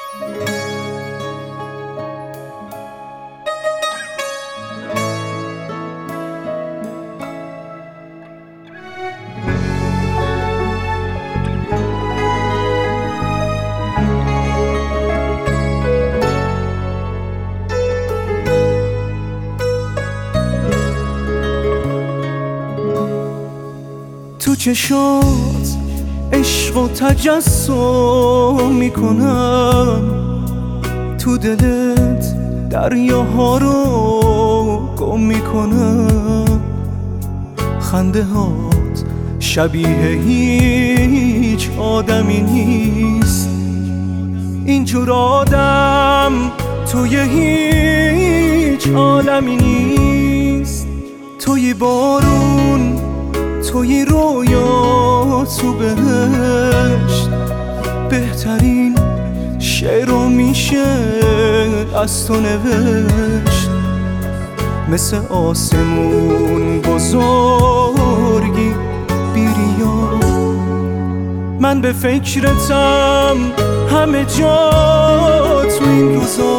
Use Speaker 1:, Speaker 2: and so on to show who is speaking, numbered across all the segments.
Speaker 1: تو چشات عشق و تجسم میکنم، تو دلت دریاها رو گم میکنم. خنده هات شبیه هیچ آدمی نیست، اینجور آدم توی هیچ عالمی نیست. توی بارون، توی رویا، تو بهشت، بهترین شعرو میشه از تو نوشت. مثل آسمون بزرگی بیریا، من به فکرتم همه جا تو این روزا.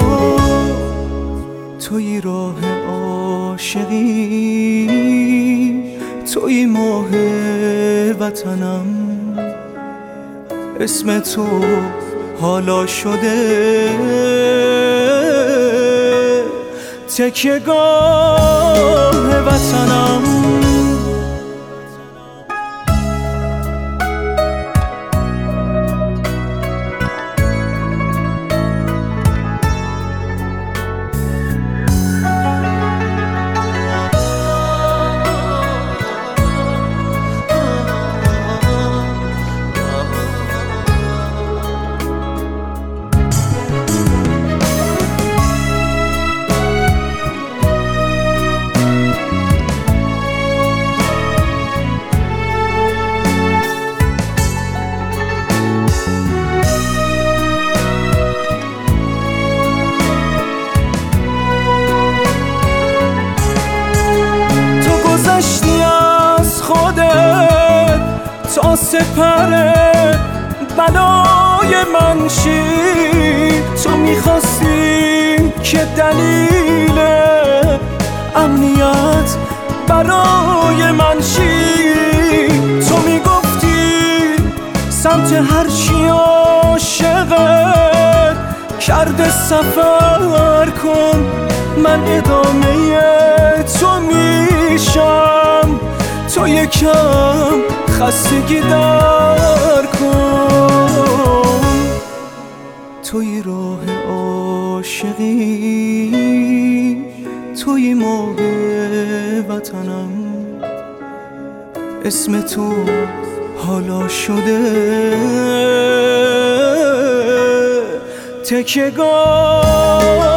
Speaker 1: توی راه عاشقی، توی ماه وطنم، اسم تو حالا شده تکیه‌گاه وطنم. تا سپر بلای من شی، تو میخواستی که دلیل امنیت برای من شی. تو میگفتی سمت هرچی عاشقت کرده سفر کن، من ادامه تو میشم. تو یکم خستگی در کن، توی راه عاشقی، توی ماه وطنم، اسم تو حالا شده تکیه‌گاه